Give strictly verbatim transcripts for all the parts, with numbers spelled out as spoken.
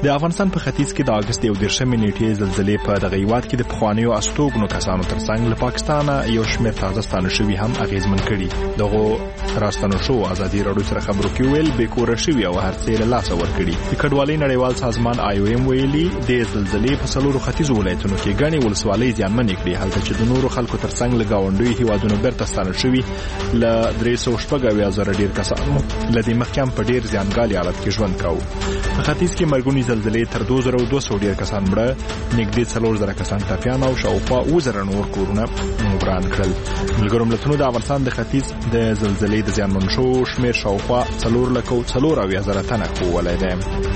د افغانستان په ختیځ کې د اگست یو دېرشمې نیټې زلزلې په دغه هیواد کې د پخوانیو استوګنو کسانو ترڅنګ له پاکستانه یو شمېر تازه ستانه شوي هم اغېزمن کړي. دغو راستنو شو ازادي راډیو سره خبرو کې ویل بې کوره شوي او هر څه له لاسه ورکړي. د کډوالۍ نړیوال سازمان آی او ایم ویلي د زلزلې په څلورو ختیځو ولایتونو کې ګڼې ولسوالۍ زیانمنې کړي، هلته چې د نورو خلکو ترڅنګ له ګاونډیو هیوادونو بیرته ستانه شوي له درې سوه شپږ اویا زره ډېر کسانو له دې مخکې هم په ډېر زیانګالي حالت کې ژوند کاوه. په ختیځ کې مرګونې زلزلې تر دوه زره دوه سوه ډېر کسان مړه، نږدې څلور زره کسان ټپیان او شاوخوا اووه زره نور کورونه وران کړل. ملګرو ملتونو د افغانستان د ختیځ د زلزلې د زیانمن شوو شمېر شاوخوا څلور لکه څلور اویا زره تنه ښوولی دی.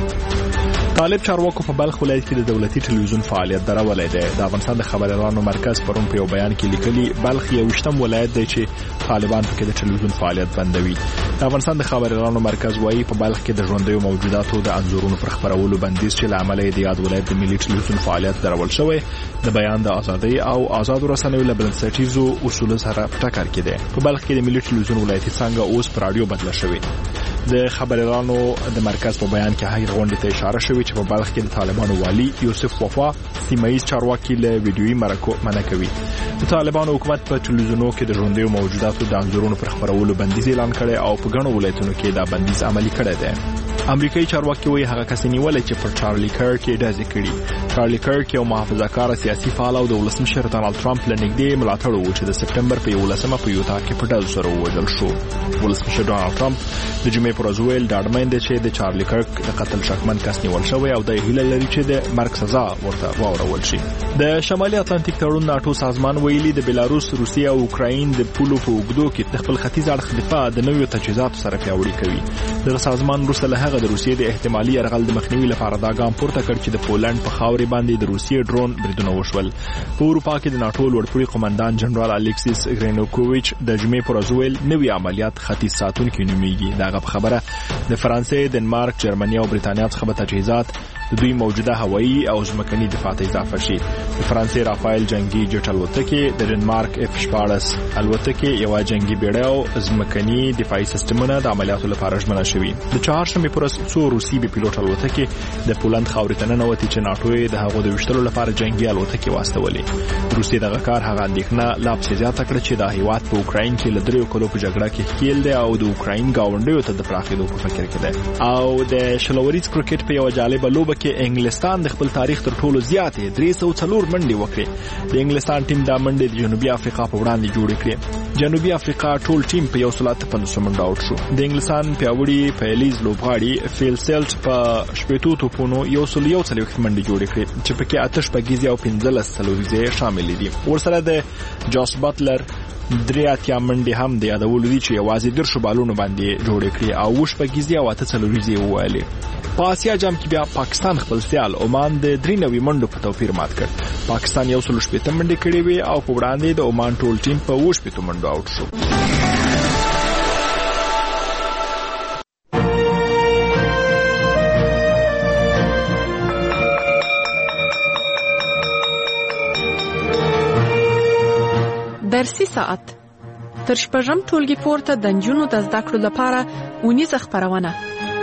طالب چارواکو په بلخ ولایت کې د دولتي ټلویزیون فعالیت درولی دی. د افغانستان د خبریالانو مرکز پرون په یو بیان کې لیکلي بلخ یو ویشتم ولایت دی چې طالبان پکې د ټلویزیون فعالیت بندوي. د افغانستان د خبریالانو مرکز وایي په بلخ کې د ژوندیو موجوداتو د انځورونو پر خپرولو بندیز چې له امله یې د یاد ولایت د ملي ټلویزیون فعالیت درول شوی د بیان د ازادۍ او آزادو رسنیو له بنسټیزو اصولو سره په ټکر کې دی. په بلخ کې د ملي ټلویزیون ولایتي څانګه اوس په راډیو بدله شوې. د خبریالانو د مرکز په بیان کې هغې غونډې ته اشاره شوې چې په بلخ کې د طالبانو والي یوسف وفا سیمه‌ییز چارواکي له ویډیویي مرکو منع کوي. د طالبانو حکومت په ټلویزیونونو کې د ژوندیو موجوداتو د انځورونو پر خپرولو بندیز اعلان کړی او په ګڼو ولایتونو کې دا بندیز عملي کړی دی. امریکایي چارواکي وایي هغه کس نیولې چې پر چارلی کرک یې ډزې کړي. چارلی کرک یو محافظه‌کاره سیاسي فعال او د ولسمشر ډانلډ ټرمپ له نږدې ملاتړ و چې د سپټمبر په یولسمه په یوتا کې په ډزو سره ووژل شو. ولسمشر ډانلډ ټرمپ د جمعې پر ورځ ویل ډاډمن دی چې د چارلی کرک د قتل شکمن کس نیول شوی او د هیله لري چې د مرګ سزا ورته واورول شي. د شمالي اتلانتیک تړون ناټو سازمان ویلي د بلاروس، روسیې او اوکراین د پولو په اوږدو کې د خپل ختیځ اړخ دفاع د نویو تجهیزاتو سره پیاوړي کوي. دغه سازمان وروسته له هغه د روسیې د احتمالي یرغل د مخنیوي لپاره دا ګام پورته کړ چې د پولند په خاورې باندې د روسیې ډرون بریدونه وشول. په اروپا کې د ناټو لوړپوړي قومندان جنرال الیکسیس ګرینوکوویچ د جمعې پر ورځ ویل نوي عملیات ختیځ ساتونکي نومیږي. دغه په خبره د فرانسې، دنمارک، جرمني او بریتانیا څخه به تجهیزات د دوی موجوده هوایي او ځمکني دفاع ته اضافه شي. د فرانسې رافایل جنگي جټ الوتکې، د ډنمارک اف شپاړس الوتکې، یوه جنگي بیړۍ او ځمکني دفاعي سیستمونه د عملیاتو لپاره ژمنه شوي. د چهارشنبې پر ورځ څو روسي بې پیلوټ الوتکې د پولند خاورې ته ننوتې چې ناټو یې د هغو د ویشتلو لپاره جنگي الوتکې واستولې. روسیې دغه کار هغه اندېښنه لا پسې زیاته کړه چې دا هیواد په اوکراین کې له دریو کلو په جګړه کې ښکېل دی او د اوکراین ګاونډیو ته د پراخېدو په فکر کې دی. او د شلوریز کرکټ په یوه جالبه لوبه کې انګلستان د خپل تاریخ تر ټولو زیاتې درې سوه څلور منډې وکړې. د انګلستان ټیم دا منډې د جنوبي افریقا په وړاندې جوړې کړې. جنوبي افریقا ټول ټیم په یو سل اته پنځوس منډه آوټ شو. د انګلستان پیاوړي پیلیز لوبغاړي فیل سیلټ په شپېتو توپونو یو سل یو څلوېښت منډې جوړې کړې چې پکې اته شپږیزې او پنځلس څلوریزې شاملې دي. ورسره د جاس بټلر درې اتیا منډې هم د یادولو دي چې یوازې دېرشو بالونو باندې جوړې کړې او اووه شپږیزې او اته څلوریزې یې وویلې. په آسیا جام کې بیا پاکستان خپل سیال عمان د درې نوي منډو په توپیر مات کړ. پاکستان یو سل شپېته منډې کړې وې او په وړاندې د عمان ټول ټیم په اووه شپېتو منډو آوټ شو. درسي ساعت تر شپږم ټولګي پورته د نجونو د زده کړو لپاره اونیزه خپرونه.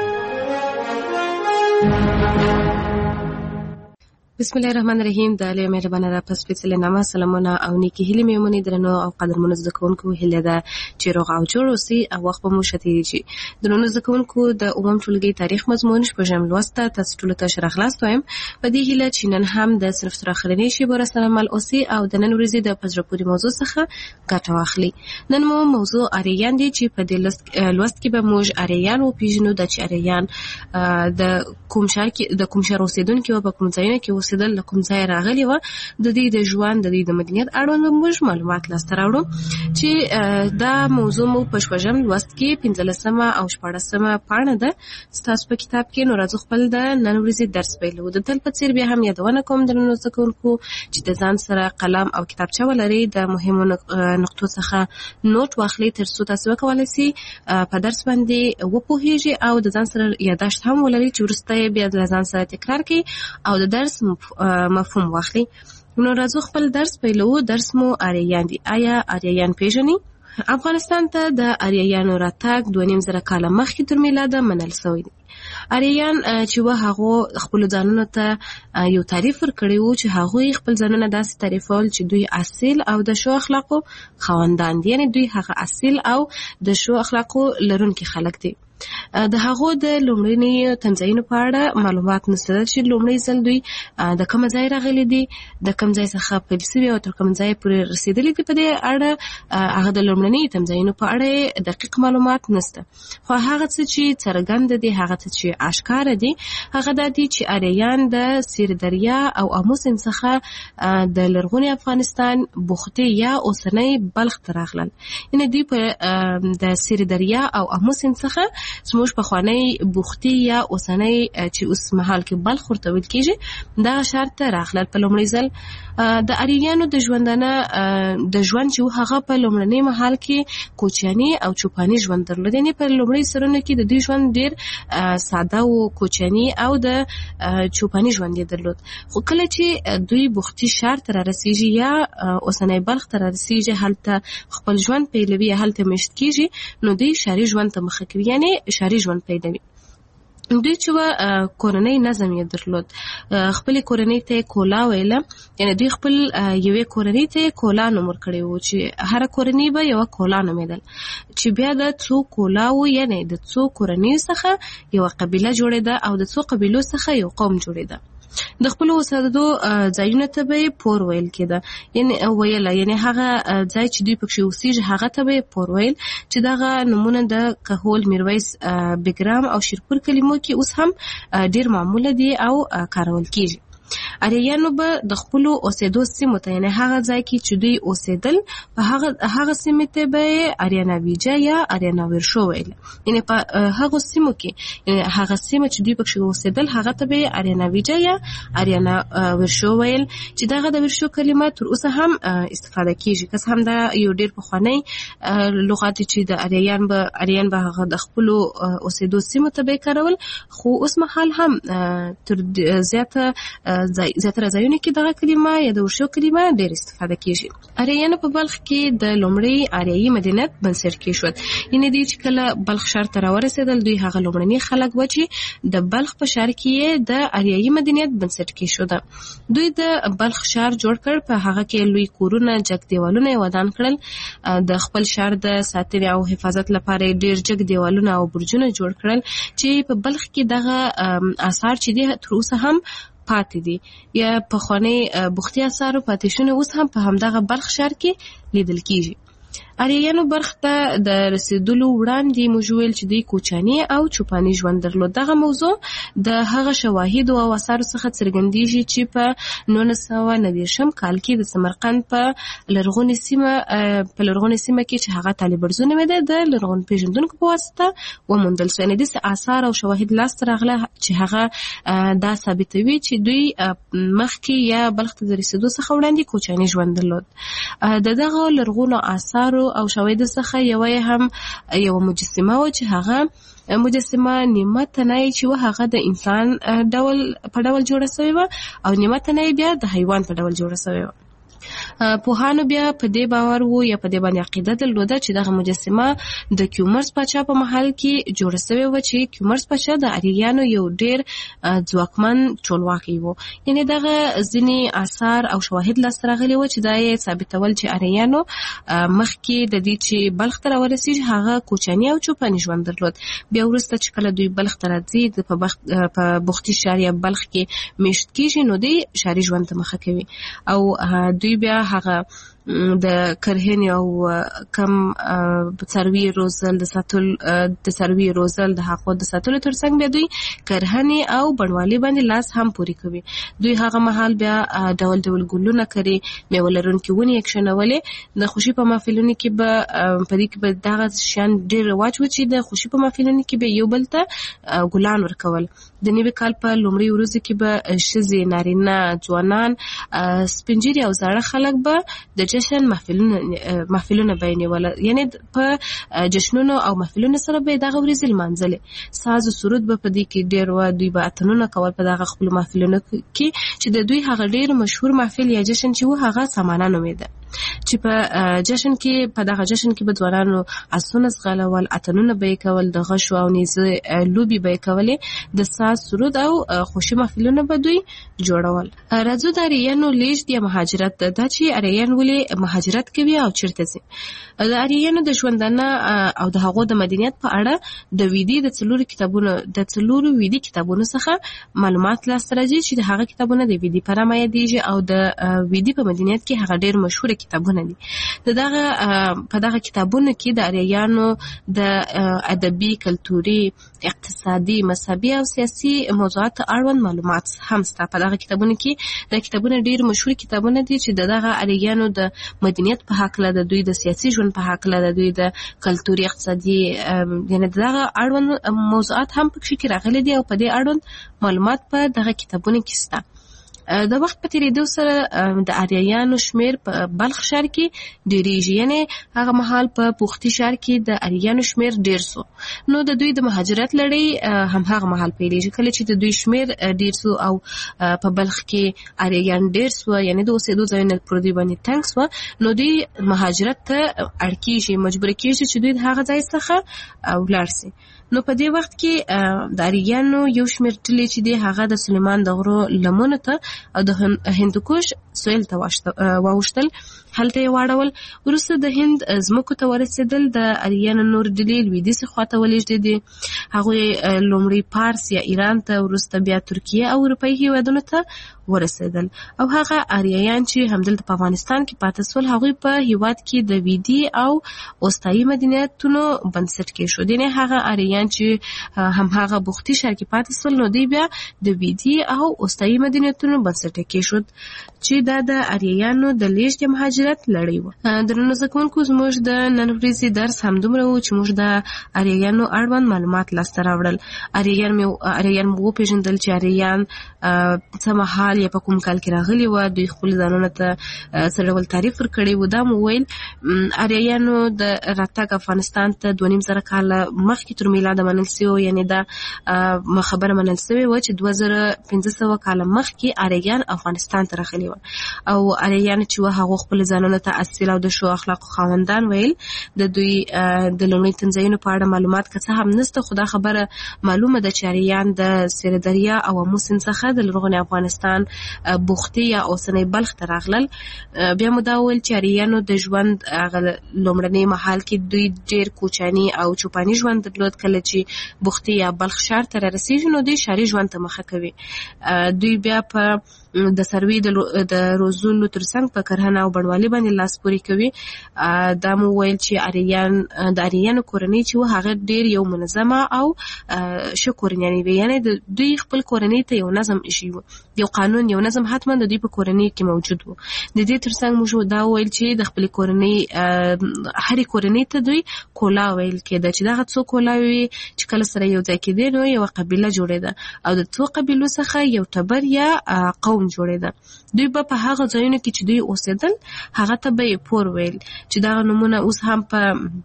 بسم الله الرحمن الرحیم. د الله مهربانه را پس فیصله نامه سلامونه او نیکی هیله میمونې درنو او قدرمنو زده کوونکو هیله ده چې روغ او جوړ اوسئ او وخت به مو ښه تېرېږي. درنو زده کوونکو د اووم ټولګي تاریخ مضمون شپږم لوست ته تاسو ټولو ته ښه راغلاست وایم په دې هیله چې نن هم د صنف تر اخرنۍ شېبو راسره مل اوسئ او د نن ورځې د په زړه پورې موضوع څخه ګټه واخلئ. نن مو موضوع آریان دی چې په دې لوست کې به موږ آریان وپېژنو د چې آریان د کوم ښار کې د کوم ښار اوسېدونکي وو، په کوم ځایونو کې اوسېدل، له کوم ځایه راغلي وه، د دوی د ژوند د دوی د مدنیت اړوند موږ معلومات لاسته راوړو چې دا موضوع مو په شپږم لوست کې پنځلسمه او شپاړسمه پاڼه ده ستاسو په کتاب کې. نو راځو خپل د نن ورځې درس پیلو. د تل په څېر بیا هم یادونه کوم درنو زده کوونکو چې د ځان سره قلم او کتابچه ولرئ، د مهمو نقطو څخه نوټ واخلئ تر څو تاسو وکولی سئ په درس باندې وپوهیږئ او د ځان سره یاداشت هم ولرئ چې وروسته یې بیا د ځان سره تکرار کړئ او د درس مفهوم واخلئ. نو راځو خپل درس پیلو. درس مو آریان دی. آیا آریان پیژنئ؟ افغانستان ته د آریایانو راتګ دوه نیم زره کاله مخکې تر میلاده منل شوی دی. آریایان چې و هغه خپل ځانونو ته یو تعریف ورکړی وو چې هغه خپل ځانونه داسې تعریفول چې دوی اصیل او د ښو اخلاقو خاوندان دي، یعنی دوی هغه اصیل او د ښو اخلاقو لرونکي خلک دي. د هغو د لومړني تمځایونو په اړه معلومات نشته چې لومړی ځل دوی د کوم ځای راغلي دي، د کوم ځای څخه پیل شوي او تر کوم ځای پورې رسیدلي دي. په دې اړه هغه د لومړني تمځایونو په اړه دقیق معلومات نشته، خو هغه څه چې څرګند دي، هغه څه چې اشکار دي، هغه د دې چې آریایان د سیر دریا او امو سیند څخه د لرغوني افغانستان بوختي یا اوسنۍ بلخ ته راغلل. یعنی دوی په د سیر دریا او امو سیند څخه زموږ پخوانی بوختي یا اوسنۍ چې اوس مهال کې بلخ ورته ویل کېږي دا ښار ته راغلل. په لومړي ځل د آریایانو د ژوندانه د ژوند چې هغه په لومړني مهال کې کوچیاني او چوپاني ژوند درلود. یعنې په لومړي سرونو کې د دوی ژوند ډېر ساده او کوچیاني او د چوپاني ژوند یې درلود. خو کله چې دوی بوختي ښار ته رارسېږي یا اوسنۍ بلخ ته رارسېږي، هلته خپل ژوند پیلوي یا هلته میشت کېږي، نو دوی ښاري ژوند ته مخه کوي، یعنې ښاري ژوند پیلوي. دوی چې و کورنۍ نظم یې درلود، خپل کورنۍ ته کولا ویله، یعنی دوی خپل یوې کورنۍ ته کولا نوم ورکړی وو چې هر کورنۍ به یو کولا نومېدل، چې بیا د څو کولاو یعنی د څو کورنۍ څخه یو قبیله جوړېده او د څو قبیلو څخه یو قوم جوړېده. د خپل اوسېدو ځایونو ته به پور ویل کېده، یعنی ویله یعنی هغه ځای چې دوی پکې اوسېږي هغه ته به پور ویل، چې دغه نومونه د کهول، میرویس، بګرام او شیرپور کلمو کې اوس هم ډېر معموله دي او کارول کېږي. آریایانو به د خپل اوسېدو سیمو ته یعنی هغه ځای کې چې دوی اوسېدل په هغه هغه سیمې ته به آریانا ویجا یا آریانا ورشو ویل، یعنی په هغه سیمو کې هغه سیمه چې دوی پکې اوسېدل هغه ته به آریانا ویجا یا آریانا ورشو ویل، چې دغه د ورشو کلمه تر اوسه هم استفاده کیږي. که څه هم دا یو ډېر پخوانی لغات چې د آریایان به آریان به هغه د خپل اوسېدو سیمو ته به کارول، خو اوس مهال هم تر زیاته زیاتره ځایونو کې دغه کلمه یا د ورشو کلمه ډېر استفاده کیږي. آریایانو په بلخ کې د لومړي آریایي مدینت بنسټ کېښود، یعنې دوی چې کله بلخ ښار ته راورسېدل، دوی هغه لومړني خلک و چې د بلخ په ښار کې د آریایي مدینت بنسټ کېښوده. دوی د بلخ ښار جوړ کړ، په هغه کې لوی کورونه، جګ دیوالونه یې ودان کړل. د خپل ښار د ساتنې او حفاظت لپاره ډېر جګ دیوالونه او برجونه جوړ کړل، چې په بلخ کې دغه آثار چې دي تر اوسه هم پاتې دي، یا پخوانی بوختي آثارو پاتې شونه اوس هم په همدغه بلخ ښار کې لیدل کېږي. آریایانو بلخ ته د رسیدلو وړاندې موږ ویل چې دوی کوچاني او چوپاني ژوند درلود. دغه موضوع د هغه شواهدو او آثارو څخه څرګندېږي چې په نولس سوه نهه دېرشم کال کې د سمرقند په لرغونې سیمه په لرغونې سیمه کې چې هغه طالبرزو نومېده د لرغون پېژندونکو په واسطه وموندل شو. یعنې داسې آثار او شواهد لاسته راغله چې هغه دا ثابتوي چې دوی مخکې یا بلخ ته د رسېدو څخه وړاندې کوچاني ژوند درلود. د دغه لرغونو آثارو او شواهد څخه یوه هم یو مجسمه و چې هغه مجسمه نیمه تنه چې و هغه د انسان ډول په ډول جوړه شوې وه او نیمه تنه بیا د حیوان په ډول جوړه شوې وه. پوهانو بیا په دې باور وو یا په دې باندې عقیده درلوده چې دغه مجسمه د کیومرث پاچا په محل کې جوړه شوې وه، چې کیومرث پاچا د آریایانو یو ډېر ځواکمن ټولواکی و. یعنې دغه ځینې آثار او شواهد لاسته راغلي وو چې دا یې ثابتول چې آریایانو مخکې د دې چې بلخ ته راورسېږي هغه کوچاني او چوپاني ژوند درلود. بیا وروسته چې کله دوی بلخ ته راځي په بوختي ښار یا بلخ کې میشت کېږي، نو دوی ښاري ژوند ته مخه کوي او دوی بیا هغه د کرهنې او کم څاروي روزل د ساتل د څاروي روزل د حقوق د ساتلو ترڅنګ بیا دوی کرهنې او بڼوالي باندې لاس هم پوري کوي. دوی هغه مهال بیا ډول ډول ګلونه کري، میوه لرونکي ونې یې کښېنولې. د خوشي په محفلونو کې به په دې کې به دغه شیان ډېر رواج و چې د خوشي په محفلونو کې به یو بل ته ګلان ورکول. د نوي کال په لومړۍ ورځو کې به ښځې، نارینه، ځوانان، سپین ږیري او زاړه خلک به د جشن محفلونه محفلونه بیانول، یعنی په جشنونو او محفلونو سره به دغه ورځې لمانځلې. ساز او سرود به په دې کې ډېر و. دوی به اتنونه کول په دغه خپلو محفلونو کې چې د دوی هغه ډېر مشهور محفل یا جشن چې و هغه سمانه نومېده. چې په جشن کې په دغه جشن کې به ځوانانو اسونه ځغلول، اتنونه به کول، د غشو او نیزه لوبي به کولې، د ساز سرود او خوشي محفلونه به دوی جوړول. راځو د اریانو لیږد یا مهاجرت، دا چې اریان ولې مهاجرت کوي او چیرته ځي. د اریانو د ژوندانه او د هغو د مدنیت په اړه د ویدي د څلورو کتابونو د څلورو ویدي کتابونو څخه معلومات لاسته راځي چې د هغه کتابونه د ویدي په نامه یادېږي او د ویدي په مدنیت کې هغه ډېر مشهور کتابونه دي. د دغه په دغه کتابونو کې د اریانو د ادبي، کلتوري، اقتصادي، مذهبي او سیاسي موضوعات اړوند معلومات هم شته. په دغه کتابونو کې د کتابونه ډېر مشهور کتابونه دي چې د دغه اریانو د مدنیت په هکله، د دوی د سیاسي ژوند په هکله، د دوی د کلتوري، اقتصادي یعنی دغه اړوند موضوعات هم پکې کې راغلي دي او په دې اړوند معلومات په دغه کتابونو کې شته. د وخت په تیریدو سره د اریانو شمیر په بلخ ښار کې ډیریږي، یعنی هغه مهال په پوختي ښار کې د اریانو شمیر ډیر سو. نو د دوی د مهاجرت لړۍ هم هغه مهال پیلېږي کله چې د دوی شمیر ډیر سو او په بلخ کې اریان ډیر سو، یعنی د اوسېدو ځایونه پر دوی باندې تنګ سو. نو دوی مهاجرت ته اړ کېږي، مجبور کېږي چې دوی د هغه ځای څخه ولاړ شي. نو په دې وخت کې د اریانو یو شمیر ډلې چې دی هغه د سلیمان د غرو لمنو ته او د هندوکش سویل ته واوښتل، هلته یې واړول. وروسته د هند ځمکو ته ورسېدل. د اریانو نور ډلې لویدیځې خواته ولېږدېدې. هغوی لومړی پارس یا ایران ته، وروسته بیا ترکیه او اروپایي هېوادونو ته ورسېدل. او هغه اریایان چې همدلته په افغانستان کې پاتې سول، هغوی په هېواد کې د ویدي او اوستایي مدنیتونو بنسټ کېښود. یعنې هغه اریان چې هم هغه بوختي ښار کې پاتې سول، نو دوی بیا د ویدي او اوستایي مدنیتونو بنسټ کېښود چې دا د اریانو د لیږد یا مهاجرت لړۍ وه. درنو زده کوونکو، زموږ د نن ورځې درس همدومره و چې موږ د اریانو اړوند معلومات لاسته راوړل. اریان مې اریان مو وپېژندل چې اریان څه مهال یا په کوم کال کې راغلي وه، دوی خپل ځانونه ته څه ډول تعریف ورکړی و. دا مو ویل اریانو د راتګ افغانستان ته دوه نیم زره کاله مخکې تر میلاده منل سوی، یعنې دا خبره منل سوې وه چې دوه زره پنځه سوه کاله مخکې اریان افغانستان ته راغلي وه. او اریان چې وه هغو خپل ځانونه ته اصیل او د ښو اخلاقو خاوندان ویل. د دوی د لومړي تنځایونو په اړه معلومات که څه هم نشته، خو دا خبره معلومه ده چې اریان د سیر دریا او امو سیند څخه د لرغوني افغانستان بوختي یا اوسنی بلخ ته راغلل. بیا مو دا وویل چې اریانو د ژوند هغه لومړني مهال کې دوی ډېر کوچني او چوپاني ژوند درلود. کله چې بوختي یا بلخ ښار ته رارسېږي نو دوی ښاري ژوند ته مخه کوي. دوی بیا په د څاروي د روزلو ترڅنګ په کرهنه او بڼوالۍ باندې لاس پورې کوي. دا مو ویل چې اریان د اریانو کورنۍ چې وه هغه ډېر یو منظمه او ښه کورنۍ وي، یعنې د دوی خپل کورنۍ ته یو نظم ایښی و، یو قانون، یو نظم حتما د دوی په کورنۍ کې موجود و. د دې ترڅنګ موږ دا ویل چې د خپلې کورنۍ هرې کورنۍ ته دوی کولا ویل کېده، چې دغه څو کولاوې چې کله سره یو ځای کېدې نو یوه قبیله جوړېده او د څو قبیلو څخه یو ټبر یا قوم جوړېده. دوی به په هغه ځایونو کې چې دوی اوسېدل هغه ته به یې پور ویل، چې دغه نومونه اوس هم په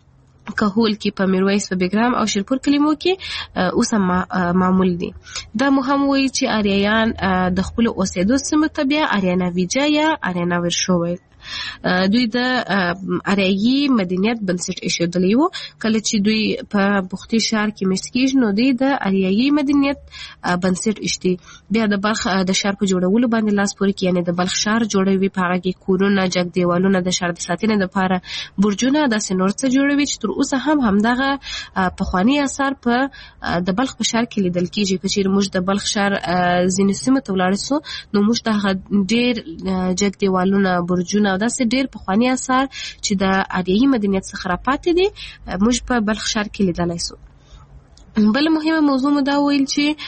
کهول کې، په میرویس، په بیګرام او شیرپور کلمو کې اوس هم معمول دي. دا مو هم وایي چې اریایان د خپلو اوسېدو سیمو ته بیا اریاناویجا یا اریاناورشو ویل. دوی د اریایي مدنیت بنسټ ایښودلی و. کله چې دوی په بوختي ښار کې مېشت کېږي نو دوی د اریایي مدنیت بنسټ ایښدي. بیا د بلخ د ښار په جوړولو باندې لاس پورې کوي، یعنې د بلخ ښار جوړوي، په هغه کې کورونه، جګ دیوالونه، د ښار د ساتنې لپاره برجونه، داسې نور څه جوړوي چې تر اوسه هم همدغه پخواني اثار په د بلخ په ښار کې لیدل کېږي. که چېرې موږ د بلخ ښار ځینې سیمو ته ولاړ سو نو موږ د هغه ډېر جګ دیوالونه، برجونه او داسې ډېر پخواني اثار چې د اریایي مدنیت څخه راپاتې دي موږ په بلخ ښار کې لیدلی سو. بل مهمه موضوع مو دا ویل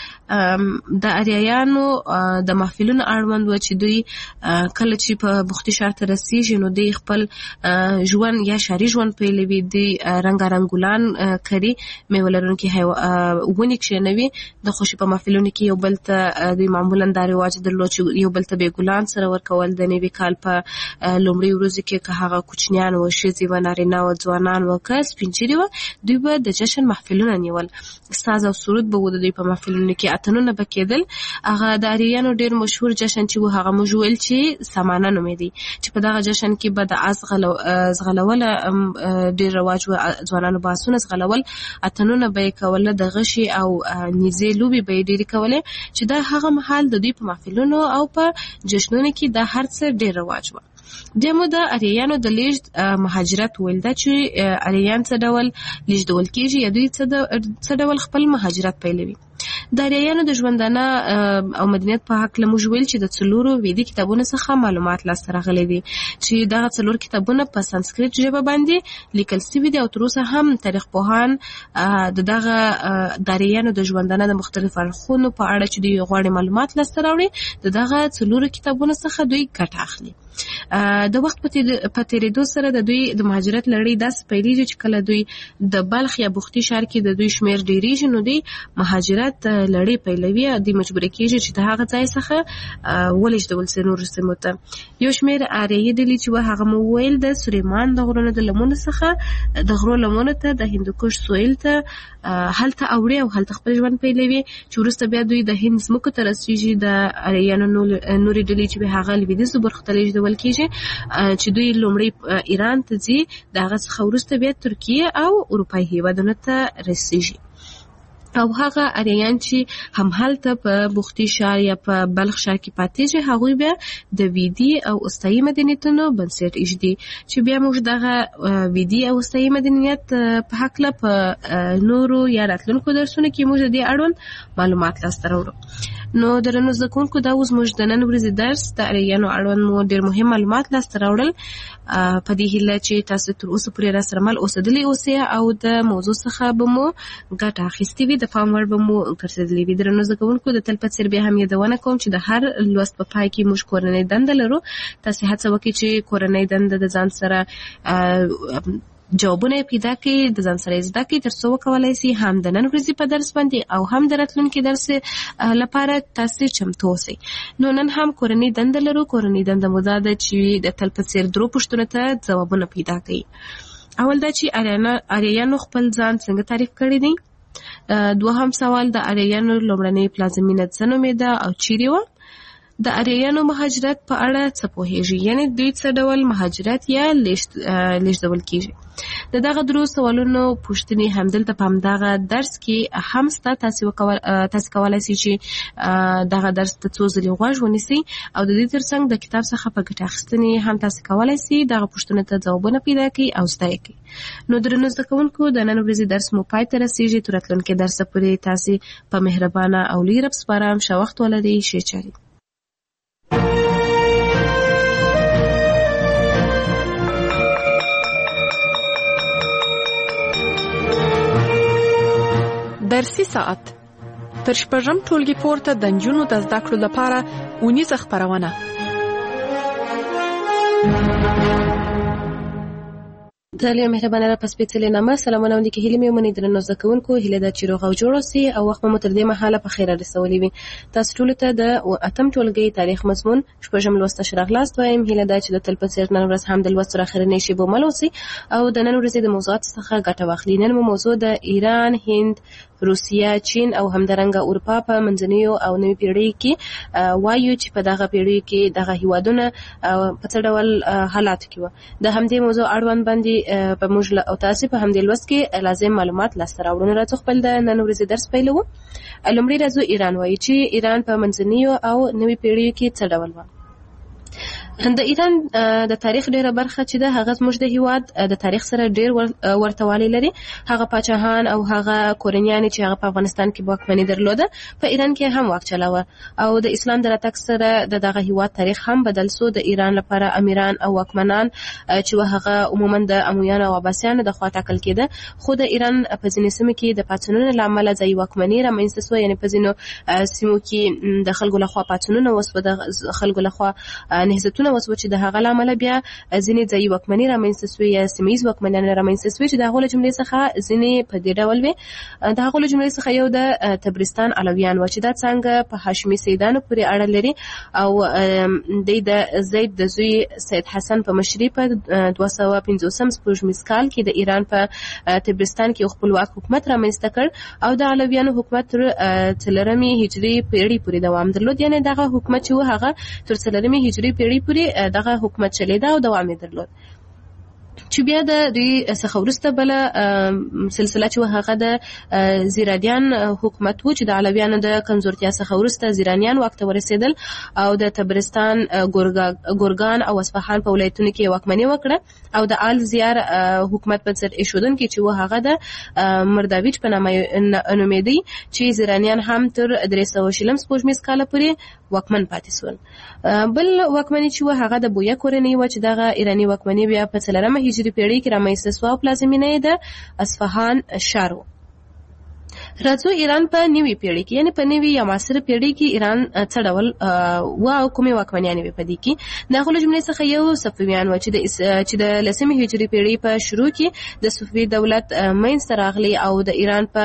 چې د اریایانو د محفلونو اړوند و چې دوی کله چې په بوختي ښار ته رسېږي نو دوی خپل ژوند یا ښاري ژوند پیلوي. دوی رنګارنګ ګلان کري، میوه لرونکي ونې کښېنوي. د خوښۍ په محفلونو کې یو بل ته دوی معمولا دا رواج درلود چې یو بل ته به ګلان سره ورکول. د نوي کال په لومړي ورځو کې که هغه کوچنیان و، ښځې و، نارینه و، ځوانان و، که سپین ږیري و، دوی به د جشن محفلونه نیول. ساز او سرود به د دوی په محفلونو کې اتنونه بکیدل. هغه د اریانو ډیر مشهور جشن چې و هغه مجول چې سمانه نومې دي چې په دغه جشن کې به د از غلول ډیر رواج و، ځوانانو باسونه غلول اتنونه به کوله د غشي او نيزي لوبي به ډیر کوله چې دا هغه محل د دوی په محفلونو او په جشنونو کې د هر څه ډیر رواج و. دمو د اریانو د لیږد مهاجرت ویل دا چې اریان څه ډول لیږدول کیږي یا دوی څه ډول خپل مهاجرت پیلوي. د اریانو د ژوندانه او مدنیت په حق له موږ ویل چې د څلورو ویدي کتابونو څخه معلومات لاسته راغلي دي چې دغه څلور کتابونه په سانسکریت ژبه باندې لیکل شوي دي او تر اوسه هم تاریخ پوهان د دغه د اریانو د ژوندانه د مختلفو اړخونو په اړه چې دوی غواړي معلومات لاسته راوړي د دغه څلورو کتابونو څخه دوی ګټه اخلي. د وخت په تیریدو سره د دوی د مهاجرت لړۍ داسې پیلېږي چې کله دوی د بلخ یا بختي ښار کې د دوی شمیر ډیریږي نو دوی مهاجرت لړۍ پیلوي او دوی مجبور کېږي چې د هغه ځای څخه ولېږدول سي نورو سیمو ته. یو شمیر اریایي ډلې چې هغه مو ویل د سلیمان د غرونو د لمنو څخه د غرو لمنو ته د هندوکش سویل ته هلته اوړي او هلته خپل ژوند پیلوي چې وروسته بیا دوی د هند ځمکو ته رسېږي. د اریانو نورې ډلې چې هغه لویدیځو برخو ته لېږدول کېږي چې دوی لومړی ایران ته ځي د هغه څخه وروسته بیا ترکیه او اروپایي هېوادونو ته رسېږي. او هغه اریان چې هم هلته په بختي ښار یا په بلخ ښار کې پاتېږي هغوی بیا د ویدي او اوستایي مدنیتونو بنسټ ایږدي چې بیا موږ دغه ویدي او اوستایي مدنیت په هکله په نورو یا راتلونکو درسونو کې موږ د دې اړوند معلومات لاسته راوړو. نو درنو زده کوونکو دا اوس موږ د نن ورځې درس د اریانو اړوند مو ډېر مهم معلومات لاسته راوړل. په دې هیله چې تاسو تر اوسه پورې راسره مل اوسېدلي اوسئ او د موضوع څخه به مو ګټه اخیستې وي، د پام وړ به مو ګرځېدلي وي. درنو زده کوونکو د تل په څېر بیا هم یادونه کوم چې د هر لوست په پای کې موږ کورنۍ دنده لرو. تاسې هڅه وکړئ چې کورنۍ دنده د ځان سره جوابونه پیدا کړئ، د ځان سره زده کړئ تر څو وکولای شئ هم د نن ورځې په درس باندې او هم د راتلونکي درس لپاره تاسو چمتو اوسئ. نو نن هم کورنۍ دنده لرو. کورنۍ دنده مو دا ده چې د تل په څېر درو پوښتنو ته ځوابونه پیدا کړئ. اول دا چې اریانو خپل ځان څنګه تعریف کړی دی. دوهم سوال د اریانو لومړنۍ پلازمینه څه نومېده او چیرې وه. د اریانو مهاجرت په اړه څه پوهیږي، یعنی دوی څه ډول مهاجرت یا لیږدول کیږي. د دغه درو سوالونو پوښتنې همدلته په همدغه درس کې هم سته. تاسو کولای شئ چې دغه درس ته څو ځلې غوږ ونیسئ او د دې ترڅنګ د کتاب څخه په ګټه اخیستنې هم تاسو کولای شئ دغه پوښتنو ته ځوابونه پیدا کړئ او زده یې کړئ. نو درنو زده کوونکو د نن ورځې درس مو پای ته رسېږي. تر راتلونکي درسه پورې تاسې په مهربانه او لوی رب سپارم. ښه وخت ولرئ. ښې چارې. درسي ساعت تر شپږم ټولګي پورته د نجونو د زده کړو لپاره اونیزه خپرونه. تعالی مهربانه را پس سپېڅلې نامه سلامونه وندي کې هیله مې ومني. درنو زده کوونکو هیله ده چې روغ او جوړ اوسئ او وخت مو تر دې مهاله په خیر رسولي وي. تاسو ټول ته د اتم ټولګي تاریخ مضمون شپږم لوست شراغلاست وایم. هیله ده چې د تل په څېر نن ورځ هم د لوست تر اخرنۍ شیبو مل اوسئ او د نن ورځې د موضوعات څخه ګټه واخلئ. نن مو موضوع د ایران، هند، روسیه، چین او همدارنګه اروپا په منځنیو او نوي پیړۍ کې وایو چې په دغه پیړۍ کې دغه هیوادونه په څه ډول حالاتو کې وو. د همدې موضوع اړوند باندې په موږ او تاسو په همدې لوست کې لازم معلومات لاسته راوړو. راځو خپل د نن ورځې درس پیلوو. لومړی راځو ایران وایي چې ایران په منځنیو او نوي پیړۍ کې څه ډول و. د ایران د تاریخ ډیره برخه چې ده هغه زموږ د هیواد د تاریخ سره ډیر ورتهوالی لري. هغه پاچاهان او هغه کورنیان چې هغه په افغانستان کې واکمني درلوده په ایران کې هم واک چلاوه او د اسلام د راتګ سره د دغه هیواد تاریخ هم بدل سو. د ایران لپاره امیران او واکمنان چې هغه عموما د امویانو او عباسیانو د خوا ټاکل کېده، خو د ایران په ځینې سیمو کې د پاڅونونو له امله ځايي واکمني رامنځته سوه. یعنې په ځینو سیمو کې د خلکو لخوا پاڅونونه وسوه، د خلکو لخوا نهضتونه بحثونه وسو چې د هغه لامل بیا ځینې ځای وکمنۍ رامنځته شوې یا سیمه ییز وکمنۍ رامنځته شوې چې د هغه جملې څخه ځینې په دې ډول وي. د هغه جملې څخه یو د تبرستان علویان و چې دا څنګه په هاشمي سیدانو پورې اړه لري او د زید د زوی سید حسن په مشرۍ په دوه سوه پنځوسم سپوږمیز کال کې د ایران په تبرستان کې خپلواک حکومت رامنځته کړ او د علویانو حکومت تر څلورمې هجري پیړۍ پورې دوام درلود. یعنی دغه حکومت چې و هغه تر څلورمې هجري پیړۍ پورې دغه حکومت چلیده او دوام یې درلود. چې بیا د دوی څخه وروسته بل سلسله چې هغه د زیرانیان حکومت و چې د علویانو د کمزورتیا څخه وروسته زیرانیان واک ته ورسېدل او د تبرستان ګورګان او اصفهان په ولایتونو کې واکمني وکړه او د آل زیار حکومت په سر ایښودونکي چې و هغه د مرداویچ په نامه نومېدی چې زیرانیان هم تر درې سوه شلم سپوږمیز کاله پورې واکمن پاتې شول. بل واکمني چې و هغه د بویه کورنۍ و چې دغه ایراني واکمني بیا په څلورمه هجري پیړۍ کې رامنځته شوه او پلازمینه یې د اصفهان ښار و. راځو ایران په نوې پیړۍ کې یعنی په نوې یا معاصره پیړۍ کې ایران څه ډول و او کومې واکمنیانې وې په دې کې. د هغو جملې څخه یو صفویان و چې د چې د لسمې هجري پیړۍ په شروع کې د صفوي دولت منځته راغلی او د ایران په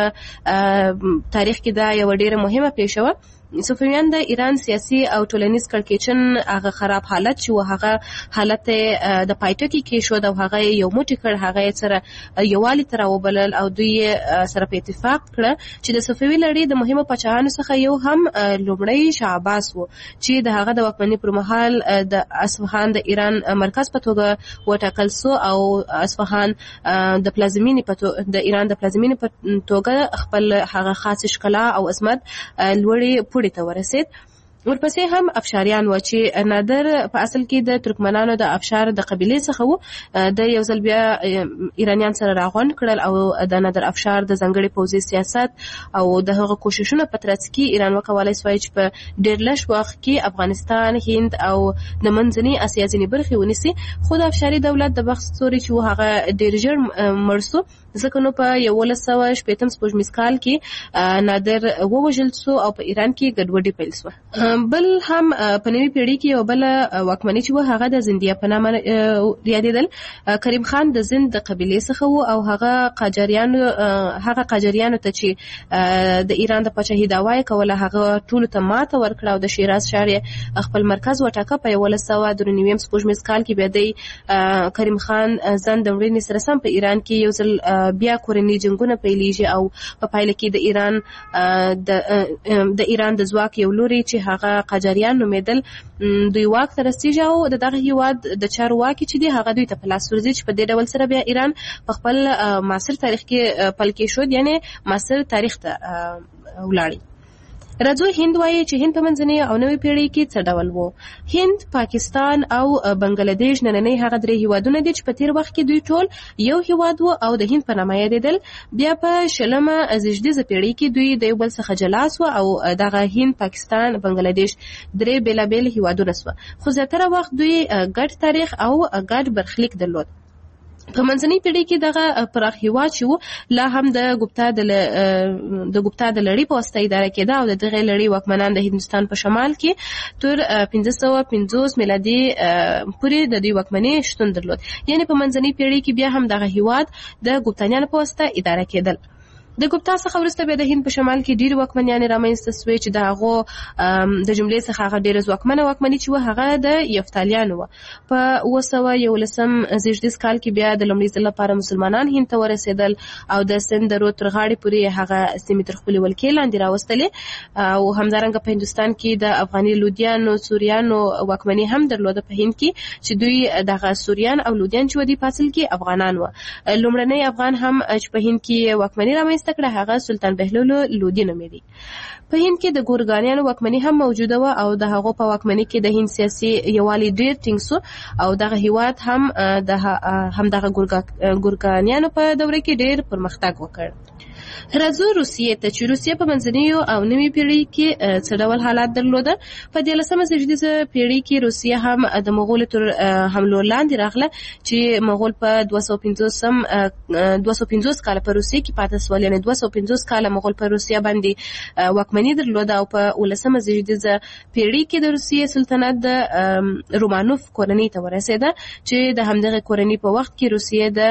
تاریخ کې دا یو ډېره مهمه پیښه وه. صفویان د ایران سیاسي او ټولنیز کړکېچن هغه خراب حالت چې هغه حالت د پایټکي کې شو او هغه یو موټی کړ هغه سره یووالي تر وبلل او دوی سره په اتفاق کړ چې د صفوي لړۍ د مهمو پاچاهانو څخه یو هم لومړی شاه عباس و چې د هغه د واکمنۍ پر مهال د اصفهان د ایران مرکز په توګه وټاکل شو او اصفهان د پلازمینې په د ایران د پلازمینې په توګه خپل هغه خاص ښکلا او عظمت لوړې پوړې ته ورسید. ورپسې هم افشاریان و چې نادر په اصل کې د ترکمنانو د افشار د قبیلې څخه و. د یو ځل بیا ایرانیان سره راغونډ کړل او د نادر افشار د ځانګړي پوځي سیاست او د هغه کوششونو په ترڅ کې ایران وکولای شوی چې په ډېر لږ وخت کې افغانستان، هند او د منځنۍ اسیا ځینې برخې ونیسي. خو د افشاري دولت د بخت ستوري چې هغه ډېر ژر مړ شو ځکه نو په یولس سوه شپېتم سپوږمیز کال کې نادر ووژل شو او په ایران کې ګډوډي پیل شوه. بل هم په نوې پیړۍ کې یو بل واکمني چې و هغه د زندیه په نامه یادېدل. کریم خان د زند د قبیلې څخه و او هغه قاجاریانو هغه قاجاریانو ته چې د ایران د پاچاهۍ دعوا یې کوله هغه ټولو ته ماته ورکړه او د شیراز ښار یې خپل مرکز وټاکه. په یولس سوه درې نوي سپوږمیز کال کې بیا د کریم خان زند د مړینې سره سم په ایران کې یو ځل بیا کورني جنګونه پیلېږي او په پایله کې د ایران د ایران د ځواک یو لوري چې هغه قاجاریان نومېدل دوی واک ته رسېږي او د دغه هیواد د چارواکي چې دی هغه دوی ته په لاس ورځي چې په دې ډول سره بیا ایران په خپل معاصر تاریخ کې پل کې شو یعنی معاصر تاریخ ته ولاړی. راځو هند وایي چې هند په منځنۍ او نوې پیړۍ کې څه ډول وو. هند، پاکستان او بنگلادیش نننۍ هغه درې هیوادونه دي چې په تیر وخت کې دوی ټول یو هیواد وو او د هند په نامه یادېدل. بیا په شلمه زیږدیزه پیړۍ کې دوی د یو بل څخه جلا سوه او دغه هند، پاکستان، بنگلادیش درې بېلابېل هیوادونه سوه. خو زیاتره وخت دوی ګډ تاریخ او ګډ برخلیک درلود. په منځنۍ پیړۍ کې دغه پراخ هیواد چې و لا هم د ګوپتا د د ګوپتا د لړۍ په واسطه اداره کېده او د دغه لړۍ واکمنان د هندوستان په شمال کې تر پنځه سوه پنځوس میلادي پورې د دوی واکمنۍ شتون درلود. یعنی په منځنۍ پیړۍ کې بیا هم دغه هیواد د ګوپتانیانو په واسطه اداره کېدل. د ګوپتا څخه وروسته بیا د هند په شمال کې ډېرې واکمنیانې رامنځته شوې چې د هغو د جملې څخه هغه ډېره ځواکمنه واکمني چې وه هغه د یفتالیانو وه. په اوه سوه یولسم زیږدیز کال کې بیا د لومړي ځل لپاره مسلمانان هند ته ورسېدل او د سند د رود تر غاړې پورې هغه سیمې تر خپلې ولکې لاندې راوستلې او همدارنګه په هندوستان کې د افغاني لودیانو سوریانو واکمني هم درلوده په هند کې چې دوی دغه سوریان او لودیان چې ودي په اصل کې افغانان وه. لومړنی افغان هم چې په هند کې واکمني رامنځته کړه هغه سلطان بهلول لودي نومېدی. په هند کې د ګورګانیانو واکمني هم موجوده وه او د هغو په واکمني کې د هند سیاسي یووالی ډېر ټینګ سو او دغه هیواد هم د هم دغه ګورګانیانو په دوره کې ډېر پرمختګ وکړ. راځو روسیې ته چې روسیه په منځنیو او نوي پیړۍ کې څه ډول حالات درلوده. په دیارلسمه زېږدیزه پیړۍ کې روسیه هم د مغولو تر حملو لاندې راغله چې مغول په دوه سوه پنځوسم دوه سوه پنځوس کاله په روسیه کې پاتې شول، یعنې دوه سوه پنځوس کاله مغول په روسیه باندې واکمني درلوده او په ولسمه زېږدیزه پیړۍ کې د روسیې سلطنت د رومانوف کورنۍ ته ورسېده چې د همدغه کورنۍ په وخت کې روسیه د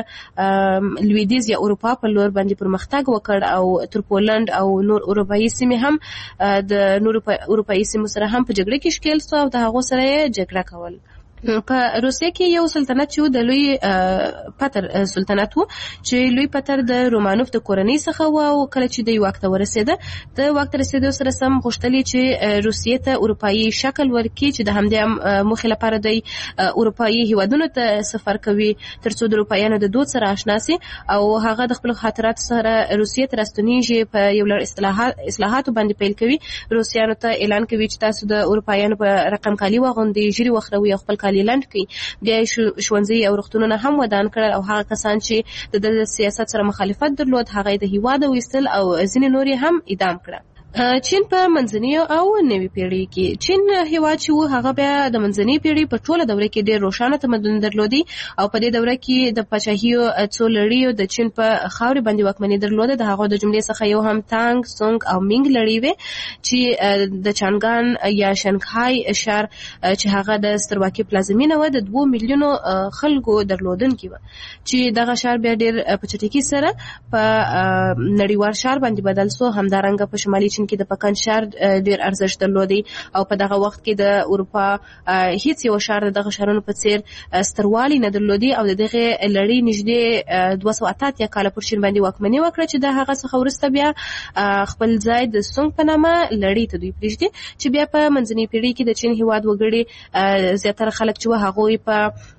لویدیځ یا اروپا په لور باندې پرمختګ وکړ او تر پولند او نور اروپایي سیمې هم د نور اروپایي سیمو سره هم په جګړه کې ښکېل شو او د هغو سره یې جګړه کول. په روسیه کې یو سلطنت چې د لوی پتر سلطنت و چې لوی پتر د رومانوف د کورنۍ څخه و او کله چې د واک ته ورسېده د واک ته رسېدو سره سم غوښتلې چې روسیې ته اروپایي شکل ورکړي چې د همدې موخې لپاره د اروپایي هیوادونو ته سفر کوي ترڅو د اروپایانو د دود سره آشنا شي او هغه د خپل خاطراتو سره روسیې ته راستنیږي. په یو لړ اصلاحات اصلاحاتو باندې پیل کوي، روسیانو ته اعلان کوي چې تاسو د اروپایانو په رقم کالي واغوندئ، ژیړي وخروئ او خپل لاند کوي. بیا ښوونځي او روغتونونه هم ودان کړل او هغه کسان چې د سیاست سره مخالفت درلود هغه د هیواد ویستل او ځینې نور هم اعدام کړل. چین په منځنیو او نوي پیړۍ کې چین هیواد چې و هغه بیا د منځنۍ پیړۍ په ټوله دوره کې ډېر روښانه تمدن درلودي او په دې دوره کې د پاچاهیو څو لړیو د چین په خاورې باندې واکمني درلوده. د هغو د جملې څخه یو هم تانګ، سونګ او مینګ لړۍ وې چې د چانګان یا شنګهای ښار چې هغه د سترواکۍ پلازمینه وه د دوه میلیونو خلکو درلودونکي وه چې دغه ښار بیا ډېر په چټکۍ سره په نړیوال ښار باندې بدل شو. همدارنګه په شمالي چین کې د پکن ښار ډېر ارزښت درلودي او په دغه وخت کې د اروپا هیڅ یو ښار دغه ښارونو په څیر ستروالی نه درلودي او د دغه لړۍ نږدې دوه سوه اته اتیا کاله پر چین باندې واکمني وکړه چې د هغه څخه وروسته بیا خپل ځای د سونګ په نامه لړۍ ته دوی پرېږدي چې بیا په منځنۍ پیړۍ کې د چین هیواد وګړي زیاتره خلک چې وه هغوی په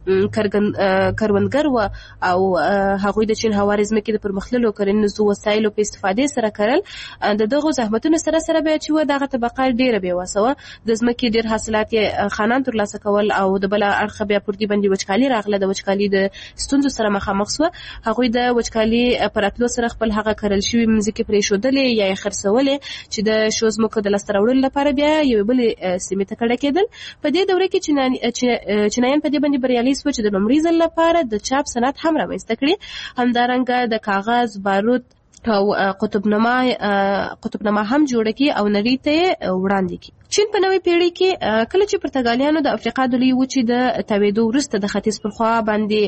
کروندګر وه او هغوی د چین هوارې ځمکې د پرمختللو کرنیزو وسایلو په استفادې سره کرل. د دغو زحمتونو سره سره بیا چې وه دغه طبقه ډېره بېوسه وه، د ځمکې ډېر حاصلات یې خانان ترلاسه کول او د بله اړخه بیا پر دې باندې وچکالي راغله. د وچکالي د ستونزو سره مخامخ شوه. هغوی د وچکالي په راتلو سره خپل هغه کرل شوي مځکې پرېښودلې یا یې خرڅولې چې د شو ځمکو د لاسته راوړلو لپاره بیا یوې بلې سیمې ته کډه کېدل. په دې دوره کې چینایان په دې باندې بریالي شوه چې د لومړي ځل لپاره د چاپ صنعت هم رامنځته کړي. همدارنګه د کاغذ، بارود او قطبنما قطبنما هم جوړه کی او نړۍ ته وړاندې کی. چین په نوې پیړۍ کې کله چې پرتګالیانو د افریقا د لویې وچې د تاوېدو وروسته د ختیځ پر خوا باندې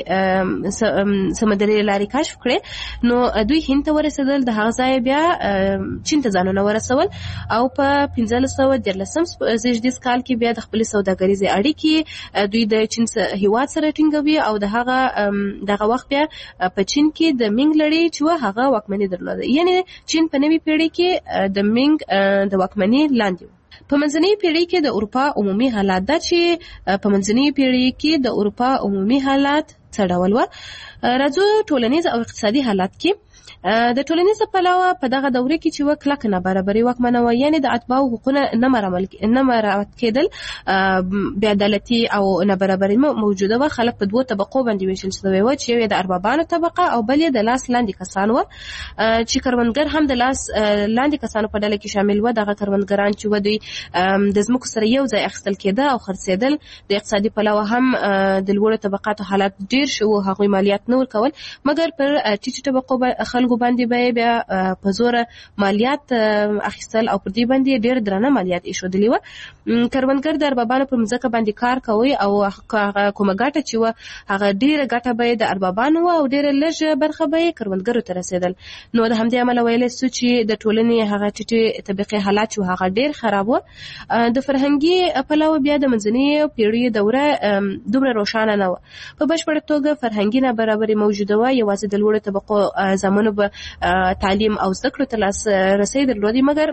سمندري لارې کشف کړې نو دوی هند ته ورسېدل. د هغه ځای بیا چین ته ځانونه ورسول او په پنځلس سوه دیارلسم زېږدیز کال کې بیا د خپلې سوداګریزې اړیکې دوی د چین هیواد سره ټینګوي او د هغه دغه وخت بیا په چین کې د مینګ لړۍ چې وه هغه واکمني درلوده، یعنې چین په نوې پیړۍ کې د مینګ د واکمني لاندې و. په منځنۍ پیړۍ کې د اروپا عمومي حالات دا چې په منځنۍ پیړۍ کې د اروپا عمومي حالات څه ډول و. راځو ټولنیز او اقتصادي حالات کې د ټولنیز پلوه په دغه دوره کې چې و کلک نابرابري واکمنه وه، یعنې د اتباعو حقوقونه نه مراعات کېدل، بې عدالتي او نابرابري موجوده وه. خلک په دوو طبقو باندې ویشل شوي وه چې یو یې د اربابانو طبقه او بل یې د لاس لاندې کسان وه چې کروندګر هم د لاس لاندې کسانو په ډله کې شامل وه. دغه کروندګران چې و دوی د ځمکو سره یو ځای اخیستل کېده او خرڅېدل. د اقتصادي پلوه هم د لوړو طبقاتو حالات ډېر شو، هغوی مالیات نه ورکول مګر پر ټیټو طبقو خلکو باندې به بیا په زور مالیات اخیستل او پر دې باندې ډېر درانه مالیات ایښودلي وه. کروندګر د اربابانو په مځکه باندې کار کوي او هغه کومه ګټه چې وه هغه ډېره ګټه به یې د اربابانو وه او ډېره لږه برخه به یې کروندګرو ته رسېدل. نو د همدې امله ویلی سو چې د ټولنې هغه ټیټې طبقې حالات چې هغه ډېر خراب وه. د فرهنګي پلوه بیا د منځنۍ پیړۍ دوره دومره روښانه نه وه. په بشپړه توګه فرهنګي نابرابري موجوده وه. یوازې د لوړو طبقو زامنو به تعلیم او زده کړو ته لاسرسی درلودي مګر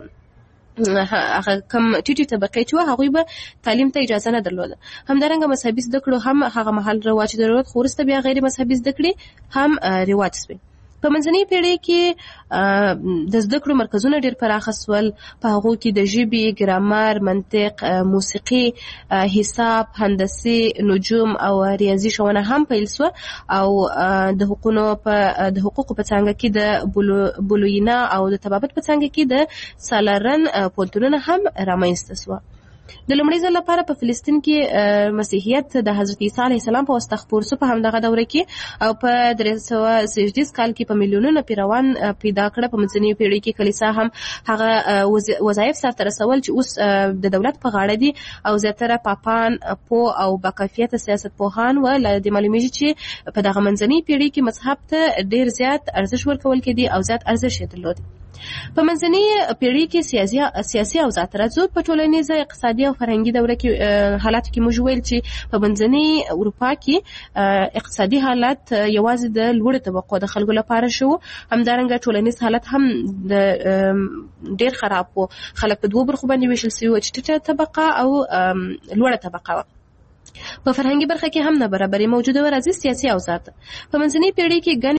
هغه کم ټیټې طبقې چې وه هغوی به تعلیم ته اجازه نه درلوده. همدارنګه مذهبي زده کړو هم هغه مهال رواج درلود خو وروسته بیا غیر مذهبي زده کړې هم رواج شوې. په منځنۍ پیړۍ کې د زده کړو مرکزونه ډېر پراخه سول. په هغو کې د ژبې، ګرامر، منطق، موسیقي، حساب، هندسي، نجوم او ریاضي ښوونه هم پیل سوه او د حقوقو په د حقوقو په څانګه کې د بولوینا او د طبابت په څانګه کې د سالارن پوهنتونونه هم رامنځته سوه. د لومړي ځل لپاره په فلسطین کې مسیحیت د حضرت عیسی علیه السلام په واسطه خپور سو په همدغه دوره کې او په درې سوه شپږدېرش کال کې په میلیونونو پیروان پیدا کړه. په منځنۍ پیړۍ کې کلیسا هم هغه وظایف سرته رسول چې اوس د دولت په غاړه دي او زیاتره پاپان پوه او باکیفیته سیاست پوهان و. له دې معلومیږي چې په دغه منځنۍ پیړۍ کې مذهب ته ډېر زیات ارزښت ورکول کېدی او زیات ارزښت یې درلود. په منځنۍ پیړۍ کې سیاسي سیاسي اوضاع ترځو په ټولنیزه، اقتصادي او فرهنګي دوره کې حالات کې موږ ویل چې په منځنۍ اروپا کې اقتصادي حالت یوازې د لوړ طبقو د خلکو لپاره شو. همدارنګه ټولنیز حالت هم د ډېر خراب وو. خلک په دوه برخو باندې ویشل شوي، چې ټیټه طبقه او لوړه طبقه. په فرهنګي برخه کې هم نابرابري موجوده و. راځي سیاسي اوضاع. په منځنۍ پیړۍ کې